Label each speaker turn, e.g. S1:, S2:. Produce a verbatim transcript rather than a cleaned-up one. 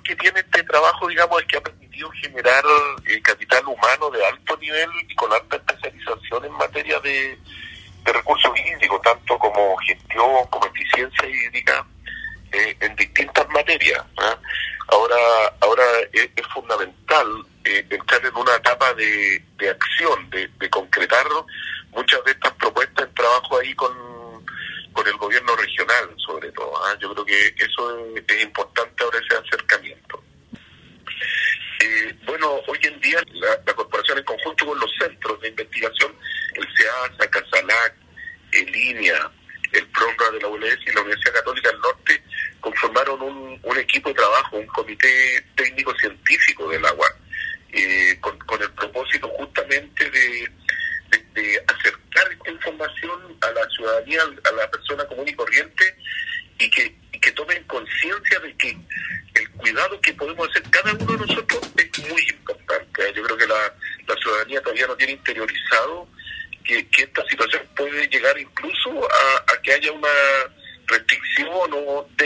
S1: que tiene este trabajo, digamos, es que ha permitido generar eh, capital humano de alto nivel y con alta especialización en materia de, de recursos hídricos, tanto como gestión, como eficiencia hídrica, eh, en distintas materias, ¿eh? Ahora, ahora es, es fundamental eh, entrar en una etapa de, de acción, de, de concretar muchas de estas propuestas en trabajo ahí con, con el gobierno regional, sobre todo. ¿eh? Yo creo que eso es, es importante ahora, ese acercamiento. Eh, bueno, hoy en día la, la corporación, en conjunto con los centros de investigación, el SEASA, CASALAC, el INEA, el PRONRA de la U L S y la Universidad Católica del Norte, conformaron un, un equipo de trabajo, un comité técnico-científico del agua, eh, con, con el propósito justamente de, de, de acercar esta información a la ciudadanía, a la persona común y corriente, y que, y que tomen conciencia de que el cuidado que podemos hacer cada uno de nosotros es muy importante. Yo creo que la, la ciudadanía todavía no tiene interiorizado que, que esta situación puede llegar incluso a, a que haya una restricción o